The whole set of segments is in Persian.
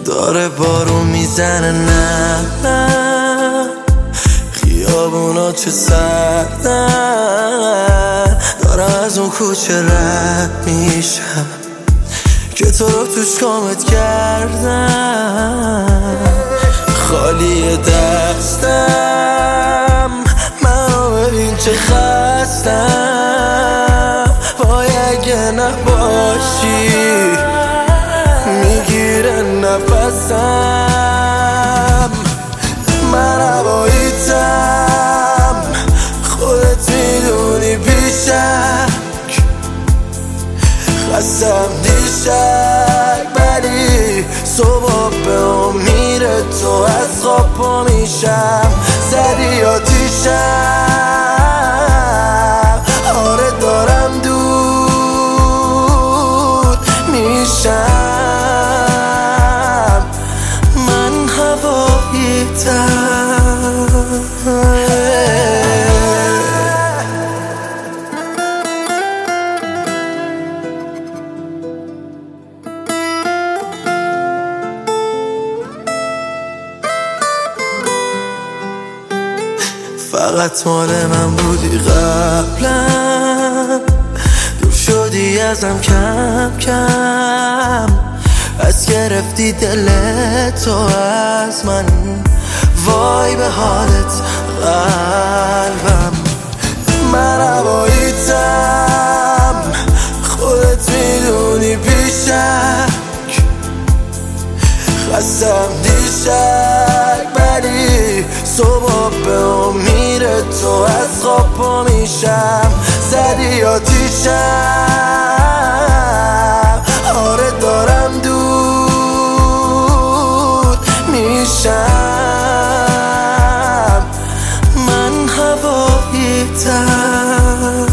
داره بارون میزنه، نه خیابونا چه سردن. دارم از اون کوچه رد میشم که تو رو توش کامت کردم. خالی دستم، منو ببین چه خستم. وای اگه نباشی میگیره نفسم. من هواییتم، خودت میدونی بیشک. خستم دیشک ولی صبح به امید تو از خواب پا میشم. زدی آتیشم، آره دارم دور میشم. من هواییتم. فقط مال من بودی قبلا، دور شدی ازم کم کم. از گرفتی دل تو از من، وای به حالت قلبم. من هواییتم، خودت میدونی بیشک. خستم دیشک ولی صبح به امید تو از خواب پا میشم. زدی آتیشم، آره دارم دور میشم. من هواییتم.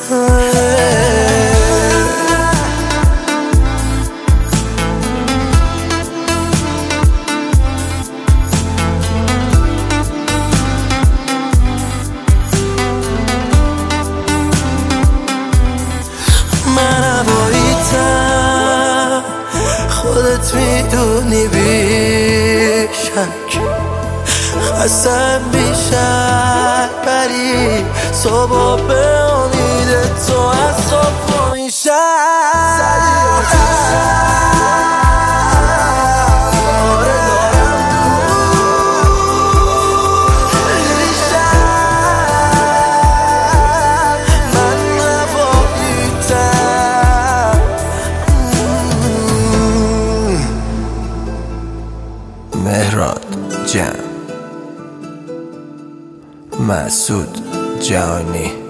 خودت میدونی بیشک. خستم بیشک ولی صبح به امید تو از خواب پا مهراد جان، مسعود جانی.